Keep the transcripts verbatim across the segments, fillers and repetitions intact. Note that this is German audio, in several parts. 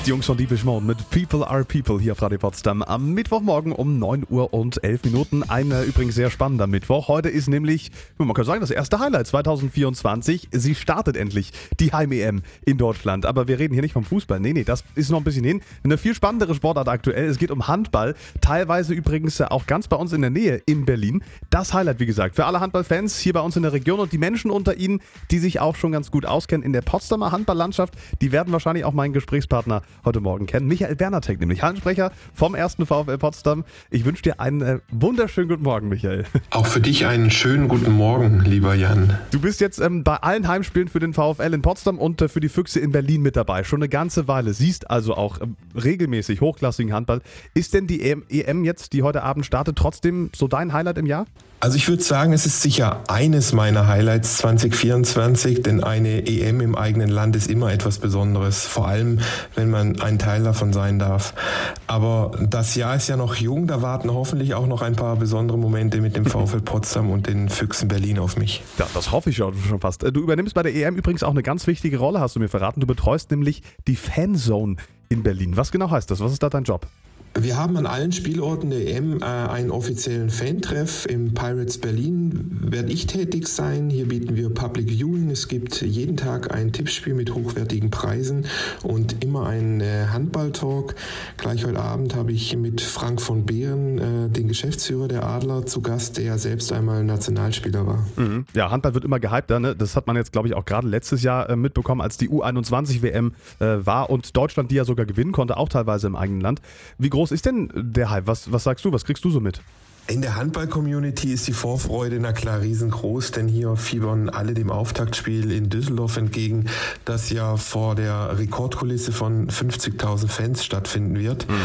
Die Jungs von Deepish Mode mit People Are People hier auf Radio Potsdam am Mittwochmorgen um neun Uhr und elf Minuten. Ein äh, übrigens sehr spannender Mittwoch. Heute ist nämlich, man kann sagen, das erste Highlight zwanzig vierundzwanzig. Sie startet endlich, die Heim-E M in Deutschland. Aber wir reden hier nicht vom Fußball. Nee, nee, das ist noch ein bisschen hin. Eine viel spannendere Sportart aktuell. Es geht um Handball. Teilweise übrigens auch ganz bei uns in der Nähe in Berlin. Das Highlight, wie gesagt, für alle Handballfans hier bei uns in der Region und die Menschen unter ihnen, die sich auch schon ganz gut auskennen in der Potsdamer Handballlandschaft, die werden wahrscheinlich auch meinen Gesprächspartner heute Morgen kennen. Michael Bernatek, nämlich Hallensprecher vom ersten VfL Potsdam. Ich wünsche dir einen äh, wunderschönen guten Morgen, Michael. Auch für dich einen schönen guten Morgen, lieber Jan. Du bist jetzt ähm, bei allen Heimspielen für den VfL in Potsdam und äh, für die Füchse in Berlin mit dabei. Schon eine ganze Weile. Siehst also auch ähm, regelmäßig hochklassigen Handball. Ist denn die E M jetzt, die heute Abend startet, trotzdem so dein Highlight im Jahr? Also ich würde sagen, es ist sicher eines meiner Highlights zwanzig vierundzwanzig, denn eine E M im eigenen Land ist immer etwas Besonderes, vor allem wenn man ein Teil davon sein darf. Aber das Jahr ist ja noch jung, da warten hoffentlich auch noch ein paar besondere Momente mit dem VfL Potsdam und den Füchsen Berlin auf mich. Ja, das hoffe ich schon fast. Du übernimmst bei der E M übrigens auch eine ganz wichtige Rolle, hast du mir verraten. Du betreust nämlich die Fanzone in Berlin. Was genau heißt das? Was ist da dein Job? Wir haben an allen Spielorten der E M äh, einen offiziellen Fantreff. Im Pirates Berlin werde ich tätig sein. Hier bieten wir Public Viewing. Es gibt jeden Tag ein Tippspiel mit hochwertigen Preisen und immer einen äh, Handball-Talk. Gleich heute Abend habe ich mit Frank von Behren, äh, den Geschäftsführer der Adler, zu Gast, der selbst einmal Nationalspieler war. Mhm. Ja, Handball wird immer gehypter, ne? Das hat man jetzt, glaube ich, auch gerade letztes Jahr äh, mitbekommen, als die U einundzwanzig W M äh, war und Deutschland die ja sogar gewinnen konnte, auch teilweise im eigenen Land. Wie groß ist denn der Hype? Was, was sagst du? Was kriegst du so mit? In der Handball-Community ist die Vorfreude na klar riesengroß, denn hier fiebern alle dem Auftaktspiel in Düsseldorf entgegen, das ja vor der Rekordkulisse von fünfzigtausend Fans stattfinden wird. Mhm.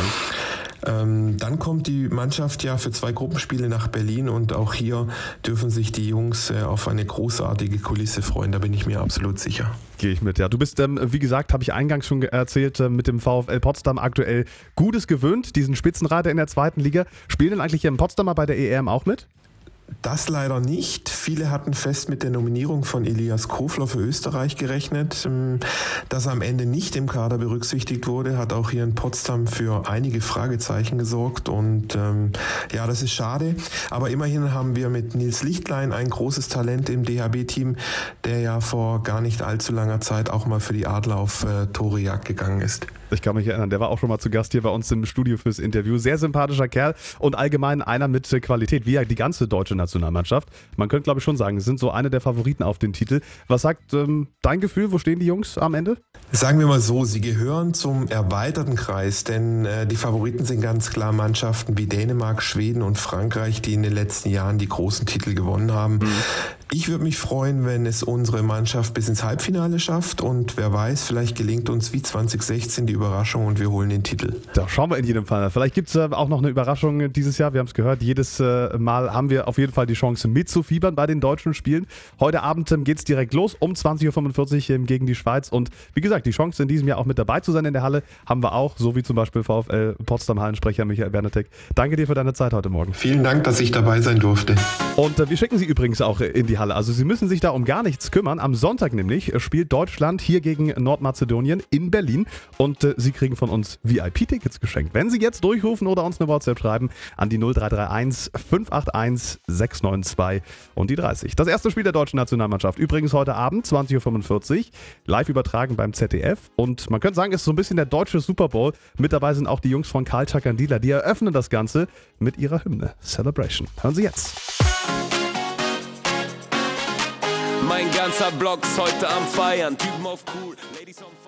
Ähm, dann kommt die Mannschaft ja für zwei Gruppenspiele nach Berlin und auch hier dürfen sich die Jungs äh, auf eine großartige Kulisse freuen, da bin ich mir absolut sicher. Gehe ich mit, ja. Du bist, ähm, wie gesagt, habe ich eingangs schon erzählt, äh, mit dem VfL Potsdam aktuell Gutes gewöhnt, diesen Spitzenreiter in der zweiten Liga. Spielen denn eigentlich hier in Potsdamer bei der E M auch mit? Das leider nicht. Viele hatten fest mit der Nominierung von Elias Kofler für Österreich gerechnet. Dass er am Ende nicht im Kader berücksichtigt wurde, hat auch hier in Potsdam für einige Fragezeichen gesorgt. Und ähm, ja, das ist schade. Aber immerhin haben wir mit Nils Lichtlein ein großes Talent im D H B-Team, der ja vor gar nicht allzu langer Zeit auch mal für die Adler auf äh, Torejagd gegangen ist. Ich kann mich erinnern, der war auch schon mal zu Gast hier bei uns im Studio fürs Interview. Sehr sympathischer Kerl und allgemein einer mit Qualität, wie ja die ganze deutsche Nationalmannschaft. Man könnte, glaube ich, schon sagen, sind so eine der Favoriten auf den Titel. Was sagt ähm, dein Gefühl? Wo stehen die Jungs am Ende? Sagen wir mal so, sie gehören zum erweiterten Kreis, denn äh, die Favoriten sind ganz klar Mannschaften wie Dänemark, Schweden und Frankreich, die in den letzten Jahren die großen Titel gewonnen haben. Mhm. Ich würde mich freuen, wenn es unsere Mannschaft bis ins Halbfinale schafft und wer weiß, vielleicht gelingt uns wie zwanzig sechzehn die Überraschung und wir holen den Titel. Da schauen wir in jedem Fall. Vielleicht gibt es äh, auch noch eine Überraschung dieses Jahr. Wir haben es gehört, jedes äh, Mal haben wir auf jeden Fall die Chance mitzufiebern bei den deutschen Spielen. Heute Abend ähm, geht es direkt los um zwanzig Uhr fünfundvierzig ähm, gegen die Schweiz und wie gesagt, die Chance in diesem Jahr auch mit dabei zu sein in der Halle haben wir auch, so wie zum Beispiel VfL Potsdam Hallensprecher Michael Bernatek. Danke dir für deine Zeit heute Morgen. Vielen Dank, dass ich dabei sein durfte. Und äh, wir schicken Sie übrigens auch in die Halle. Also Sie müssen sich da um gar nichts kümmern. Am Sonntag nämlich spielt Deutschland hier gegen Nordmazedonien in Berlin und äh, Sie kriegen von uns V I P-Tickets geschenkt. Wenn Sie jetzt durchrufen oder uns eine WhatsApp schreiben an die null drei drei eins fünf acht eins sechs neun zwei und die dreißig. Das erste Spiel der deutschen Nationalmannschaft. Übrigens heute Abend zwanzig Uhr fünfundvierzig, live übertragen beim Z D F. Und man könnte sagen, es ist so ein bisschen der deutsche Super Bowl. Mit dabei sind auch die Jungs von Karl Chakandila. Die eröffnen das Ganze mit ihrer Hymne Celebration. Hören Sie jetzt. Mein ganzer Block ist heute am Feiern. Typen auf cool, Ladies on fire.